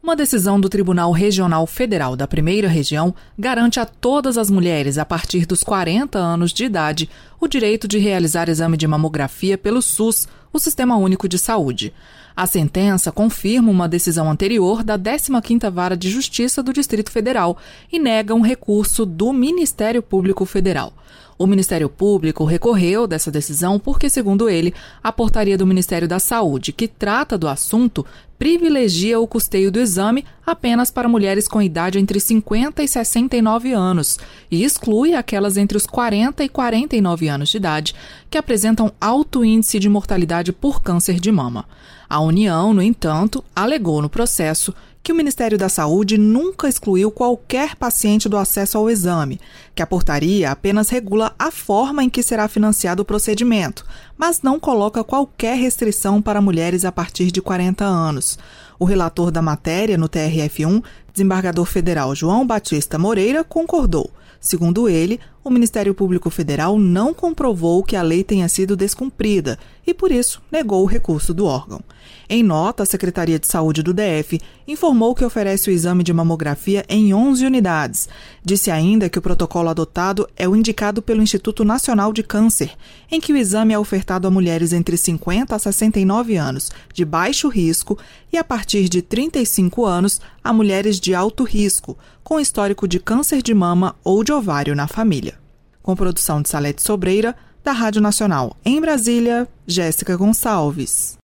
Uma decisão do Tribunal Regional Federal da Primeira Região garante a todas as mulheres a partir dos 40 anos de idade o direito de realizar exame de mamografia pelo SUS, o Sistema Único de Saúde. A sentença confirma uma decisão anterior da 15ª Vara de Justiça do Distrito Federal e nega um recurso do Ministério Público Federal. O Ministério Público recorreu dessa decisão porque, segundo ele, a portaria do Ministério da Saúde, que trata do assunto, privilegia o custeio do exame apenas para mulheres com idade entre 50 e 69 anos e exclui aquelas entre os 40 e 49 anos de idade que apresentam alto índice de mortalidade por câncer de mama. A União, no entanto, alegou no processo que o Ministério da Saúde nunca excluiu qualquer paciente do acesso ao exame, que a portaria apenas regula a forma em que será financiado o procedimento, mas não coloca qualquer restrição para mulheres a partir de 40 anos. O relator da matéria no TRF1, desembargador federal João Batista Moreira, concordou. Segundo ele, o Ministério Público Federal não comprovou que a lei tenha sido descumprida e, por isso, negou o recurso do órgão. Em nota, a Secretaria de Saúde do DF informou que oferece o exame de mamografia em 11 unidades. Disse ainda que o protocolo adotado é o indicado pelo Instituto Nacional de Câncer, em que o exame é ofertado a mulheres entre 50 a 69 anos de baixo risco e, a partir de 35 anos, a mulheres de alto risco, com histórico de câncer de mama ou de ovário na família. Com produção de Salete Sobreira, da Rádio Nacional em Brasília, Jéssica Gonçalves.